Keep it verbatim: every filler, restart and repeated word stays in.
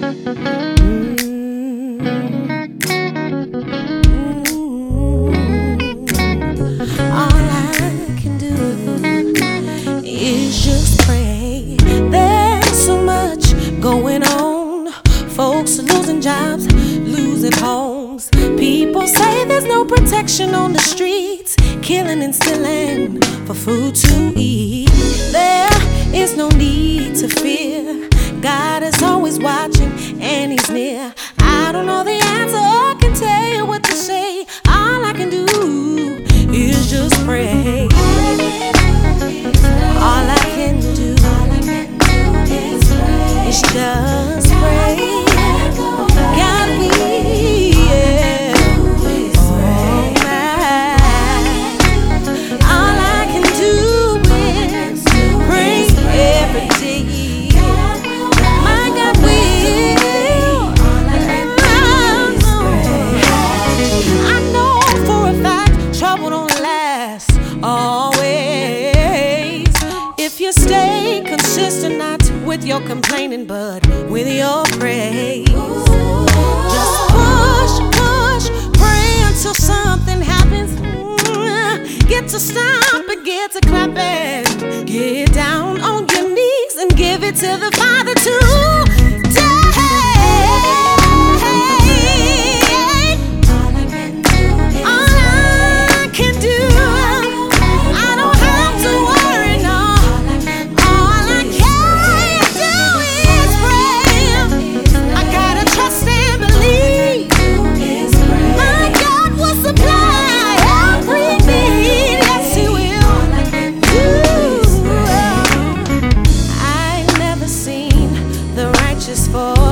All I can do is just pray. There's so much going on. Folks losing jobs, losing homes. People say there's no protection on the streets, killing and stealing for food to eat. There is no need to fear. God is always watching and He's near. I don't know the answer, I can tell you what to say. All I can do is just pray. All I can do is just pray. God, we, yeah. Oh, my. All I can do is pray every day. My God, will. I know for a fact trouble don't last always. If you stay consistent, not with your complaining, but with your praise. Just push, push, pray until something happens. Mm, Get to stomping, get to clapping. Get down on your knees and give it to the Father today. All I can do, I don't have to worry, no. All I can do is pray. I gotta trust and believe. My God will supply every need. Yes, He will. Ooh. I've never seen the righteous for